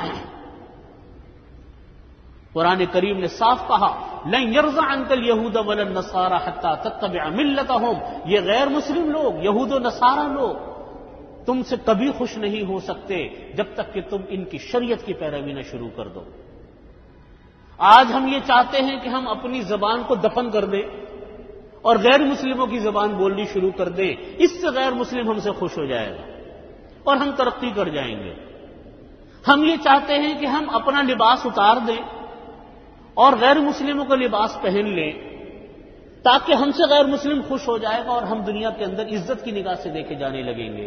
قرآن کریم نے صاف کہا لن یرضى عنک الیہود ولا النصارى حتی تتبع ملتہم، یہ غیر مسلم لوگ، یہود و نصارہ لوگ تم سے کبھی خوش نہیں ہو سکتے جب تک کہ تم ان کی شریعت کی پیروی نہ شروع کر دو۔ آج ہم یہ چاہتے ہیں کہ ہم اپنی زبان کو دفن کر دیں اور غیر مسلموں کی زبان بولنی شروع کر دیں، اس سے غیر مسلم ہم سے خوش ہو جائے گا اور ہم ترقی کر جائیں گے۔ ہم یہ چاہتے ہیں کہ ہم اپنا لباس اتار دیں اور غیر مسلموں کا لباس پہن لیں تاکہ ہم سے غیر مسلم خوش ہو جائے گا اور ہم دنیا کے اندر عزت کی نگاہ سے دیکھے جانے لگیں گے۔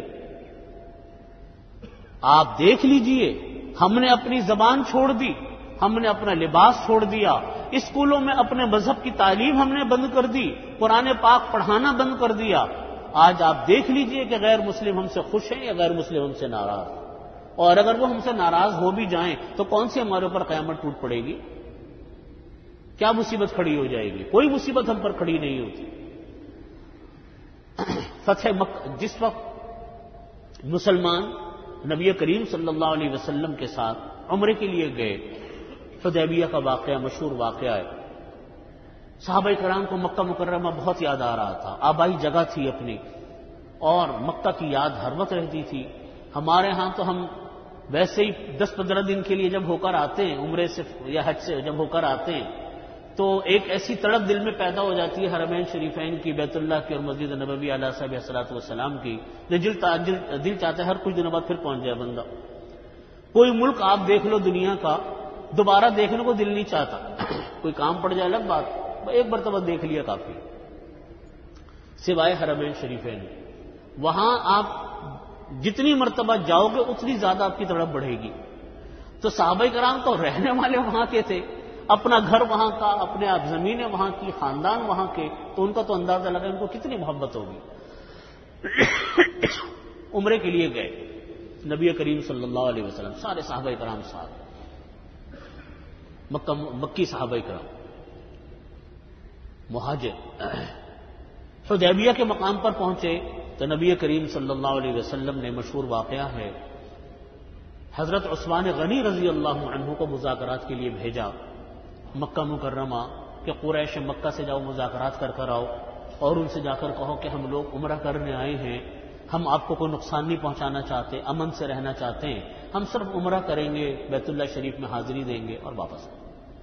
آپ دیکھ لیجئے، ہم نے اپنی زبان چھوڑ دی، ہم نے اپنا لباس چھوڑ دیا، اسکولوں میں اپنے مذہب کی تعلیم ہم نے بند کر دی، قرآن پاک پڑھانا بند کر دیا۔ آج آپ دیکھ لیجئے کہ غیر مسلم ہم سے خوش ہیں یا غیر مسلم ہم سے ناراض، اور اگر وہ ہم سے ناراض ہو بھی جائیں تو کون سی ہمارے اوپر قیامت ٹوٹ پڑے گی؟ کیا مصیبت کھڑی ہو جائے گی؟ کوئی مصیبت ہم پر کھڑی نہیں ہوتی۔ فتح مکہ، جس وقت مسلمان نبی کریم صلی اللہ علیہ وسلم کے ساتھ عمرے کے لیے گئے، حدیبیہ کا واقعہ مشہور واقعہ ہے، صحابہ کرام کو مکہ مکرمہ بہت یاد آ رہا تھا، آبائی جگہ تھی اپنی، اور مکہ کی یاد ہر وقت رہتی تھی۔ ہمارے ہاں تو ہم ویسے ہی دس پندرہ دن کے لیے جب ہو کر آتے ہیں، عمرے سے یا حج سے جب ہو کر آتے ہیں، تو ایک ایسی تڑپ دل میں پیدا ہو جاتی ہے حرمین شریفین کی، بیت اللہ کی اور مسجد نبوی علیہ صاحب الصلوۃ والسلام کی، دل دل چاہتا ہے ہر کچھ دنوں بعد پھر پہنچ جائے بندہ۔ کوئی ملک آپ دیکھ لو دنیا کا، دوبارہ دیکھنے کو دل نہیں چاہتا، کوئی کام پڑ جائے الگ بات، ایک مرتبہ دیکھ لیا کافی، سوائے حرمین شریفین۔ وہاں آپ جتنی مرتبہ جاؤ گے اتنی زیادہ آپ کی تڑپ بڑھے گی۔ تو صحابہ کرام تو رہنے والے وہاں کے تھے، اپنا گھر وہاں کا، اپنے آپ زمینیں وہاں کی، خاندان وہاں کے، تو ان کا تو اندازہ لگا ان کو کتنی محبت ہوگی۔ عمرے کے لیے گئے نبی کریم صلی اللہ علیہ وسلم، سارے صحابہ کرام ساتھ، مکہ مکی صحابہ کرام، مہاجر۔ حدیبیہ کے مقام پر پہنچے تو نبی کریم صلی اللہ علیہ وسلم نے، مشہور واقعہ ہے، حضرت عثمان غنی رضی اللہ عنہ کو مذاکرات کے لیے بھیجا مکہ مکرمہ کہ قریش مکہ سے جاؤ، مذاکرات کر کر آؤ، اور ان سے جا کر کہو کہ ہم لوگ عمرہ کرنے آئے ہیں، ہم آپ کو کوئی نقصان نہیں پہنچانا چاہتے، امن سے رہنا چاہتے ہیں، ہم صرف عمرہ کریں گے، بیت اللہ شریف میں حاضری دیں گے اور واپس آئیں۔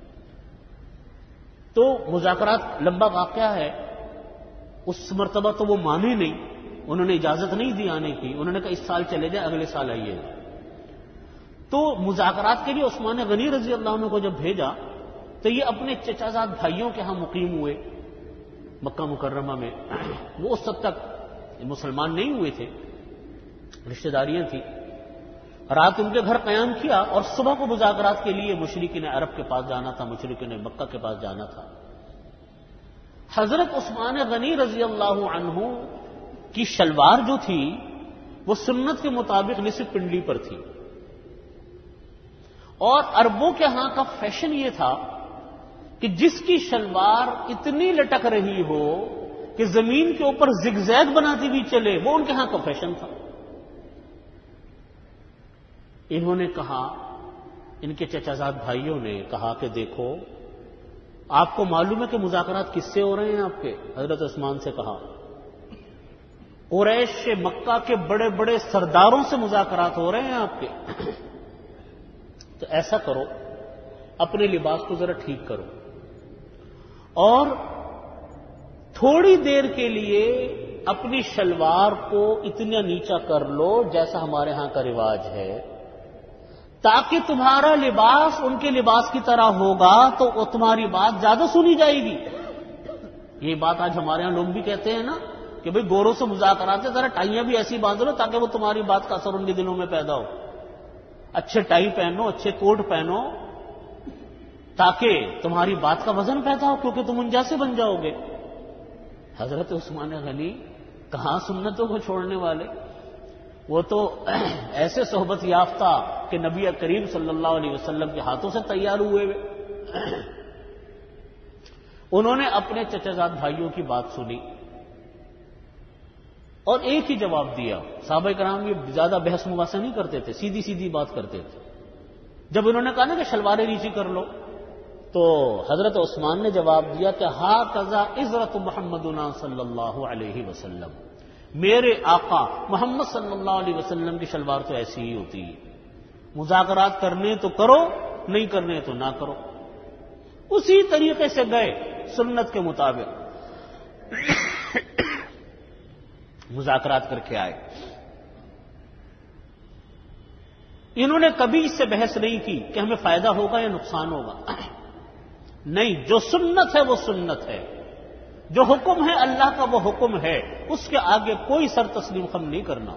تو مذاکرات لمبا واقعہ ہے، اس مرتبہ تو وہ مانے نہیں، انہوں نے اجازت نہیں دی آنے کی، انہوں نے کہا اس سال چلے جائیں، اگلے سال آئیے۔ تو مذاکرات کے لیے عثمان غنی رضی اللہ عنہ کو جب بھیجا تو یہ اپنے چچا زاد بھائیوں کے ہاں مقیم ہوئے مکہ مکرمہ میں، وہ اس وقت تک مسلمان نہیں ہوئے تھے، رشتہ داریاں تھیں، رات ان کے گھر قیام کیا اور صبح کو مذاکرات کے لیے مشرکین عرب کے پاس جانا تھا، مشرکین مکہ کے پاس جانا تھا۔ حضرت عثمان غنی رضی اللہ عنہ کی شلوار جو تھی وہ سنت کے مطابق نصف پنڈلی پر تھی، اور عربوں کے ہاں کا فیشن یہ تھا کہ جس کی شلوار اتنی لٹک رہی ہو کہ زمین کے اوپر زگ زیگ بناتی ہوئی چلے، وہ ان کے ہاں کا فیشن تھا۔ انہوں نے کہا، ان کے چچا زاد بھائیوں نے کہا کہ دیکھو آپ کو معلوم ہے کہ مذاکرات کس سے ہو رہے ہیں آپ کے؟ حضرت عثمان سے کہا قریش مکہ کے بڑے بڑے سرداروں سے مذاکرات ہو رہے ہیں آپ کے، تو ایسا کرو اپنے لباس کو ذرا ٹھیک کرو اور تھوڑی دیر کے لیے اپنی شلوار کو اتنا نیچا کر لو جیسا ہمارے ہاں کا رواج ہے، تاکہ تمہارا لباس ان کے لباس کی طرح ہوگا تو وہ تمہاری بات زیادہ سنی جائے گی۔ یہ بات آج ہمارے ہاں لوگ بھی کہتے ہیں نا کہ بھئی گوروں سے مذاکرات سے ذرا ٹائیاں بھی ایسی باندھ لو تاکہ وہ تمہاری بات کا اثر ان کے دلوں میں پیدا ہو، اچھے ٹائی پہنو، اچھے کوٹ پہنو تاکہ تمہاری بات کا وزن پیدا ہو، کیونکہ تم ان جیسے بن جاؤ گے۔ حضرت عثمان غنی کہاں سنتوں کو چھوڑنے والے، وہ تو ایسے صحبت یافتہ کہ نبی کریم صلی اللہ علیہ وسلم کے ہاتھوں سے تیار ہوئے ہوئے۔ انہوں نے اپنے چچا زاد بھائیوں کی بات سنی اور ایک ہی جواب دیا۔ صحابہ کرام یہ زیادہ بحث مباحثہ نہیں کرتے تھے، سیدھی سیدھی بات کرتے تھے۔ جب انہوں نے کہا نا کہ شلواریں نیچی کر لو، تو حضرت عثمان نے جواب دیا کہ ہا کذا عزرت محمدنا صلی اللہ علیہ وسلم، میرے آقا محمد صلی اللہ علیہ وسلم کی شلوار تو ایسی ہی ہوتی ہے، مذاکرات کرنے تو کرو، نہیں کرنے تو نہ کرو۔ اسی طریقے سے گئے سنت کے مطابق مذاکرات کر کے آئے۔ انہوں نے کبھی اس سے بحث نہیں کی کہ ہمیں فائدہ ہوگا یا نقصان ہوگا، نہیں، جو سنت ہے وہ سنت ہے، جو حکم ہے اللہ کا وہ حکم ہے، اس کے آگے کوئی سر تسلیم خم نہیں کرنا۔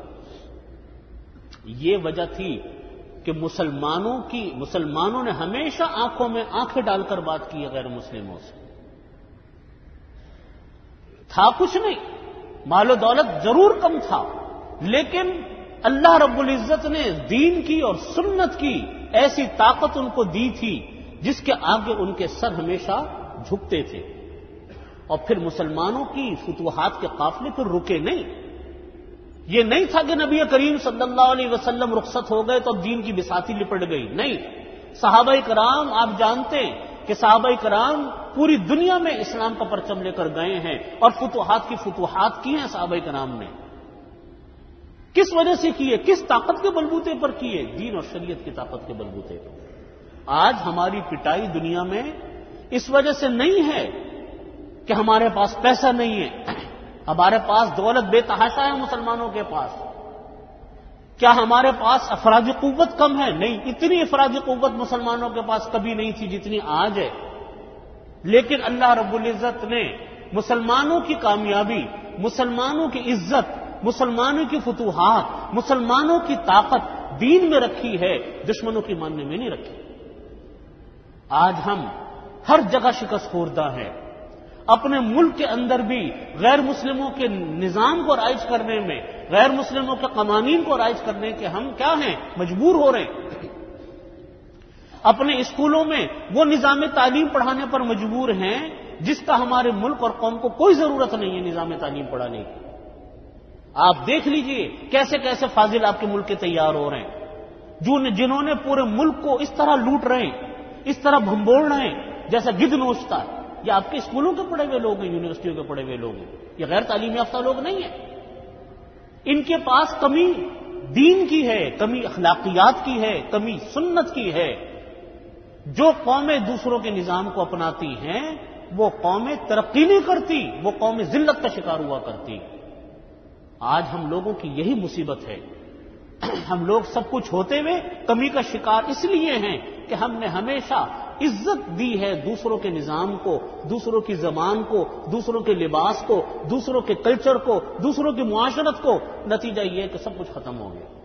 یہ وجہ تھی کہ مسلمانوں کی مسلمانوں نے ہمیشہ آنکھوں میں آنکھیں ڈال کر بات کی ہے غیر مسلموں سے۔ تھا کچھ نہیں، مال و دولت ضرور کم تھا، لیکن اللہ رب العزت نے دین کی اور سنت کی ایسی طاقت ان کو دی تھی جس کے آگے ان کے سر ہمیشہ جھکتے تھے۔ اور پھر مسلمانوں کی فتوحات کے قافلے پھر رکے نہیں۔ یہ نہیں تھا کہ نبی کریم صلی اللہ علیہ وسلم رخصت ہو گئے تو اب دین کی بساطی لپٹ گئی، نہیں، صحابہ کرام آپ جانتے ہیں کہ صحابہ کرام پوری دنیا میں اسلام کا پرچم لے کر گئے ہیں اور فتوحات کی فتوحات کی ہیں صحابہ کرام نے۔ کس وجہ سے کیے؟ کس طاقت کے بلبوتے پر کیے؟ دین اور شریعت کی طاقت کے بلبوتے پر۔ آج ہماری پٹائی دنیا میں اس وجہ سے نہیں ہے کہ ہمارے پاس پیسہ نہیں ہے، ہمارے پاس دولت بے تحاشا ہے مسلمانوں کے پاس۔ کیا ہمارے پاس افرادی قوت کم ہے؟ نہیں، اتنی افرادی قوت مسلمانوں کے پاس کبھی نہیں تھی جتنی آج ہے، لیکن اللہ رب العزت نے مسلمانوں کی کامیابی، مسلمانوں کی عزت، مسلمانوں کی فتوحات، مسلمانوں کی طاقت دین میں رکھی ہے، دشمنوں کی ماننے میں نہیں رکھی۔ آج ہم ہر جگہ شکست خوردہ ہیں، اپنے ملک کے اندر بھی غیر مسلموں کے نظام کو رائج کرنے میں، غیر مسلموں کے قوانین کو رائج کرنے کے ہم کیا ہیں؟ مجبور ہو رہے ہیں۔ اپنے اسکولوں میں وہ نظام تعلیم پڑھانے پر مجبور ہیں جس کا ہمارے ملک اور قوم کو کوئی ضرورت نہیں ہے نظام تعلیم پڑھانے کی۔ آپ دیکھ لیجئے کیسے کیسے فاضل آپ کے ملک کے تیار ہو رہے ہیں، جنہوں نے پورے ملک کو اس طرح لوٹ رہے ہیں، اس طرح بھنبوڑ رہے ہیں جیسا گدھ نوچتا ہے۔ یہ آپ کے اسکولوں کے پڑھے ہوئے لوگ ہیں، یونیورسٹیوں کے پڑھے ہوئے لوگ ہیں، یہ غیر تعلیم یافتہ لوگ نہیں ہیں۔ ان کے پاس کمی دین کی ہے، کمی اخلاقیات کی ہے، کمی سنت کی ہے۔ جو قومیں دوسروں کے نظام کو اپناتی ہیں وہ قومیں ترقی نہیں کرتی، وہ قومیں ذلت کا شکار ہوا کرتی۔ آج ہم لوگوں کی یہی مصیبت ہے، ہم لوگ سب کچھ ہوتے ہوئے کمی کا شکار اس لیے ہیں کہ ہم نے ہمیشہ عزت دی ہے دوسروں کے نظام کو، دوسروں کی زبان کو، دوسروں کے لباس کو، دوسروں کے کلچر کو، دوسروں کی معاشرت کو۔ نتیجہ یہ ہے کہ سب کچھ ختم ہو گیا۔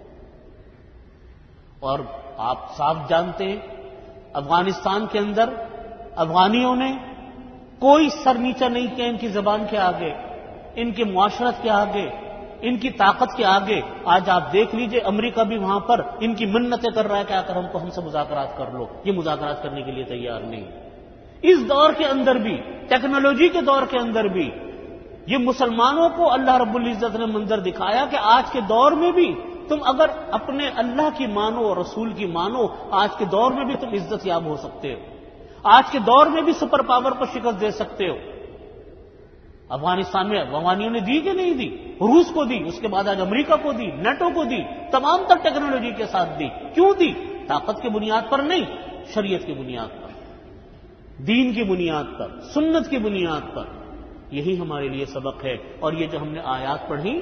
اور آپ صاف جانتے ہیں افغانستان کے اندر افغانیوں نے کوئی سر نیچا نہیں کیا ان کی زبان کے آگے، ان کی معاشرت کے آگے، ان کی طاقت کے آگے۔ آج آپ دیکھ لیجئے امریکہ بھی وہاں پر ان کی منتیں کر رہا ہے کہ آ کر ہم کو ہم سے مذاکرات کر لو، یہ مذاکرات کرنے کے لیے تیار نہیں۔ اس دور کے اندر بھی، ٹیکنالوجی کے دور کے اندر بھی، یہ مسلمانوں کو اللہ رب العزت نے منظر دکھایا کہ آج کے دور میں بھی تم اگر اپنے اللہ کی مانو اور رسول کی مانو، آج کے دور میں بھی تم عزت یاب ہو سکتے ہو، آج کے دور میں بھی سپر پاور کو شکست دے سکتے ہو۔ افغانستان میں افغانیوں نے دی کہ نہیں دی؟ روس کو دی، اس کے بعد آج امریکہ کو دی، نیٹو کو دی، تمام تر ٹیکنالوجی کے ساتھ دی۔ کیوں دی؟ طاقت کی بنیاد پر نہیں، شریعت کی بنیاد پر، دین کی بنیاد پر، سنت کی بنیاد پر۔ یہی ہمارے لیے سبق ہے. اور یہ جو ہم نے آیات پڑھی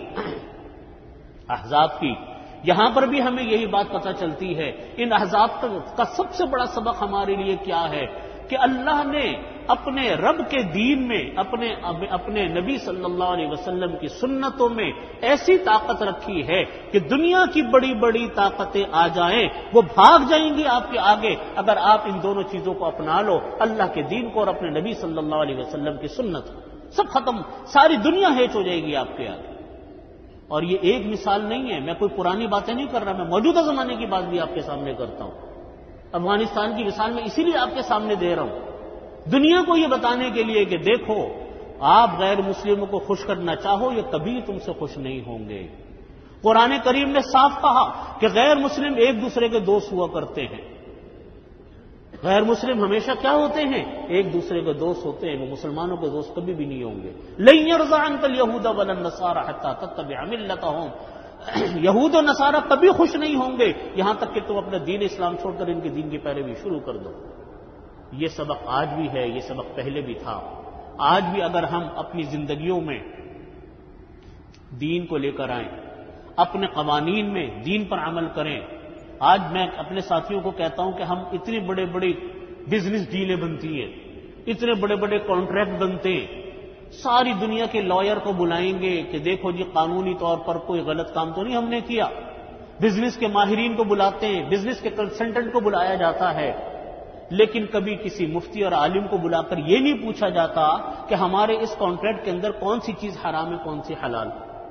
احزاب کی، یہاں پر بھی ہمیں یہی بات پتہ چلتی ہے. ان احزاب کا سب سے بڑا سبق ہمارے لیے کیا ہے کہ اللہ نے اپنے رب کے دین میں، اپنے اپنے نبی صلی اللہ علیہ وسلم کی سنتوں میں ایسی طاقت رکھی ہے کہ دنیا کی بڑی بڑی طاقتیں آ جائیں وہ بھاگ جائیں گی آپ کے آگے اگر آپ ان دونوں چیزوں کو اپنا لو، اللہ کے دین کو اور اپنے نبی صلی اللہ علیہ وسلم کی سنت کو. سب ختم، ساری دنیا ہیچ ہو جائے گی آپ کے آگے. اور یہ ایک مثال نہیں ہے، میں کوئی پرانی باتیں نہیں کر رہا، میں موجودہ زمانے کی بات بھی آپ کے سامنے کرتا ہوں. افغانستان کی مثال میں اسی لیے آپ کے سامنے دے رہا ہوں، دنیا کو یہ بتانے کے لیے کہ دیکھو آپ غیر مسلموں کو خوش کرنا چاہو یہ کبھی تم سے خوش نہیں ہوں گے. قرآن کریم نے صاف کہا کہ غیر مسلم ایک دوسرے کے دوست ہوا کرتے ہیں. غیر مسلم ہمیشہ کیا ہوتے ہیں؟ ایک دوسرے کے دوست ہوتے ہیں، وہ مسلمانوں کے دوست کبھی بھی نہیں ہوں گے. لن يرضى عنك اليهود ولا النصارى حتى تتبع ملتهم. یہود و نصارہ کبھی خوش نہیں ہوں گے یہاں تک کہ تم اپنا دین اسلام چھوڑ کر ان کے دین کی پیروی شروع کر دو. یہ سبق آج بھی ہے، یہ سبق پہلے بھی تھا. آج بھی اگر ہم اپنی زندگیوں میں دین کو لے کر آئیں، اپنے قوانین میں دین پر عمل کریں. آج میں اپنے ساتھیوں کو کہتا ہوں کہ ہم اتنے بڑے بڑے بزنس ڈیلیں بنتی ہیں، اتنے بڑے بڑے کانٹریکٹ بنتے ہیں، ساری دنیا کے لائر کو بلائیں گے کہ دیکھو جی قانونی طور پر کوئی غلط کام تو نہیں ہم نے کیا. بزنس کے ماہرین کو بلاتے ہیں، بزنس کے کنسلٹنٹ کو بلایا جاتا ہے، لیکن کبھی کسی مفتی اور عالم کو بلا کر یہ نہیں پوچھا جاتا کہ ہمارے اس کانٹریکٹ کے اندر کون سی چیز حرام ہے کون سی حلال.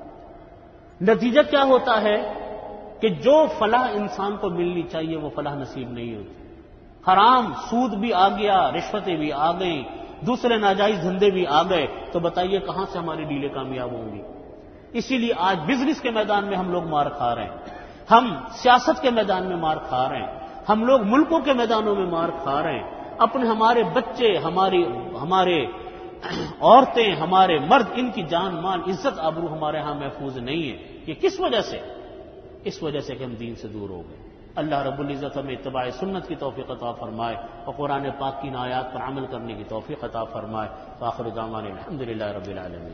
نتیجہ کیا ہوتا ہے کہ جو فلاح انسان کو ملنی چاہیے وہ فلاح نصیب نہیں ہوتی. حرام سود بھی آ گیا، رشوتیں بھی آ گئیں، دوسرے ناجائز دھندے بھی آ گئے، تو بتائیے کہاں سے ہماری ڈیلیں کامیاب ہوں گی. اسی لیے آج بزنس کے میدان میں ہم لوگ مار کھا رہے ہیں، ہم سیاست کے میدان میں مار کھا رہے ہیں، ہم لوگ ملکوں کے میدانوں میں مار کھا رہے ہیں. اپنے ہمارے بچے، ہماری ہمارے عورتیں، ہمارے مرد، ان کی جان مال عزت آبرو ہمارے ہاں محفوظ نہیں ہے. یہ کس وجہ سے؟ اس وجہ سے کہ ہم دین سے دور ہو گئے. اللہ رب العزت ہمیں اتباع سنت کی توفیق عطا فرمائے اور قرآن پاک کی آیات پر عمل کرنے کی توفیق عطا فرمائے. وآخر دعوانا الحمدللہ رب العالمین.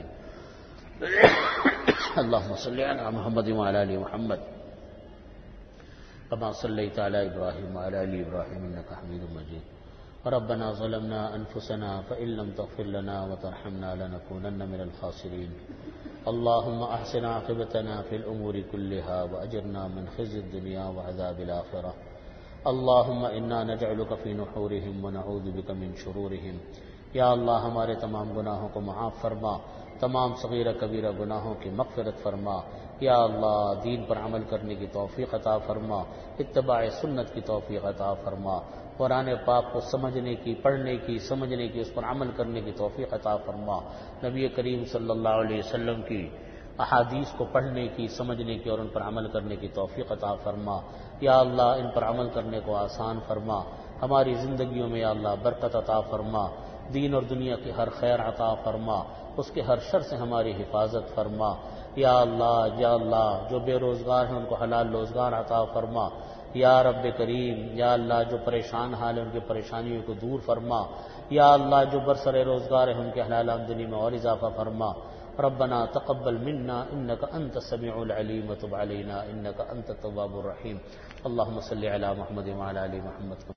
اللهم صل علی محمد وعلی آل محمد كما صليت على إبراهيم وعلى آل إبراهيم إنك حميد مجيد. ربنا ظلمنا أنفسنا فإن لم تغفر لنا وترحمنا لنكونن من الخاسرين. اللهم أحسن عاقبتنا في الأمور كلها وأجرنا من خزي الدنيا وعذاب الآخرة. اللهم إنا نجعلك في نحورهم ونعوذ بك من شرورهم. یا اللہ ہمارے تمام گناہوں کو معاف فرما، تمام صغیرہ کبیرہ گناہوں کی مغفرت فرما. یا اللہ دین پر عمل کرنے کی توفیق عطا فرما، اتباع سنت کی توفیق عطا فرما، قرآن پاک کو سمجھنے کی، پڑھنے کی، سمجھنے کی، اس پر عمل کرنے کی توفیق عطا فرما. نبی کریم صلی اللہ علیہ وسلم کی احادیث کو پڑھنے کی، سمجھنے کی اور ان پر عمل کرنے کی توفیق عطا فرما. یا اللہ ان پر عمل کرنے کو آسان فرما، ہماری زندگیوں میں یا اللہ برکت عطا فرما، دین اور دنیا کی ہر خیر عطا فرما، اس کے ہر شر سے ہماری حفاظت فرما. یا اللہ یا اللہ جو بے روزگار ہیں ان کو حلال روزگار عطا فرما. یا رب کریم یا اللہ جو پریشان حال ہیں ان کی پریشانیوں کو دور فرما. یا اللہ جو برسر روزگار ہیں ان کے حلال آمدنی میں اور اضافہ فرما. ربنا تقبل منا انك انت السميع العليم وتب علينا انك انت التواب الرحيم. اللهم صل على محمد وعلى ال محمد.